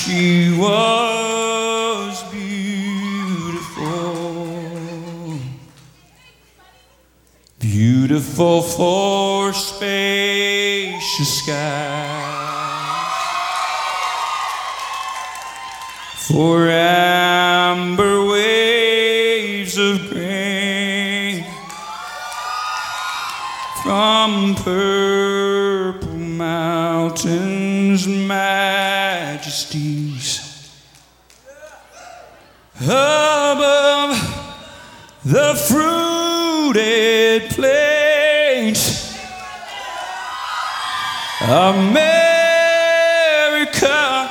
She was beautiful, beautiful for spacious skies, for amber waves of grain, from purple mountains' majesties, above the fruited plains. America,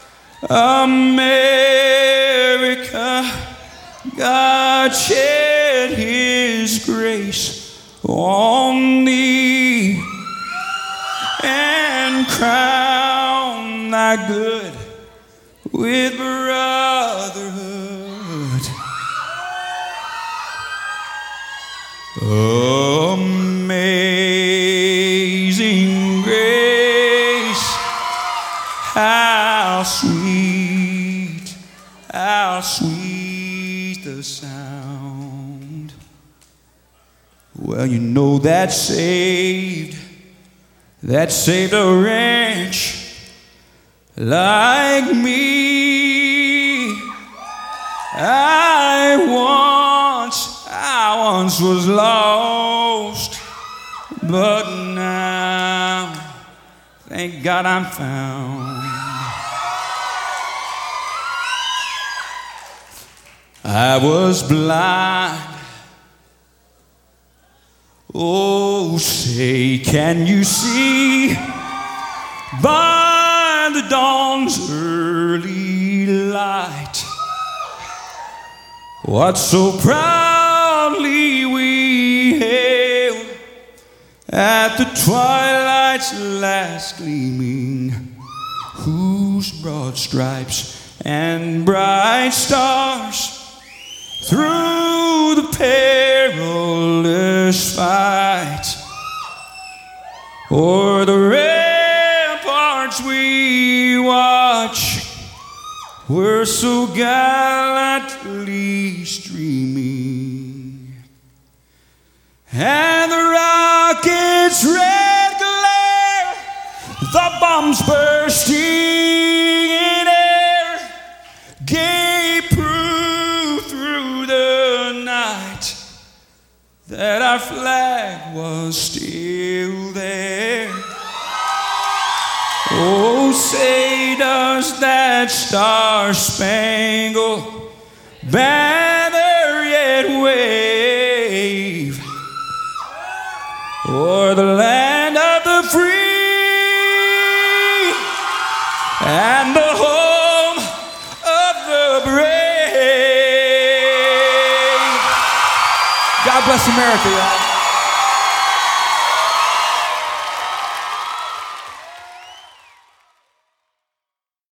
America, God shed His grace on thee and crown thy good with brotherhood. Amazing grace, how sweet the sound. Well, you know that saved a wretch like me. I once was lost, but now, thank God I'm found. I was blind. Oh, say, can you see by the dawn's early light what so proudly we hailed at the twilight's last gleaming, whose broad stripes and bright stars through the perilous fight o'er the ramparts we watch were so gallantly streaming, and the rocket's red glare, the bombs bursting in air, gave proof through the night that our flag was still there. Oh, say, does that star-spangled banner yet wave o'er the land of the free and the home of the brave? God bless America, y'all.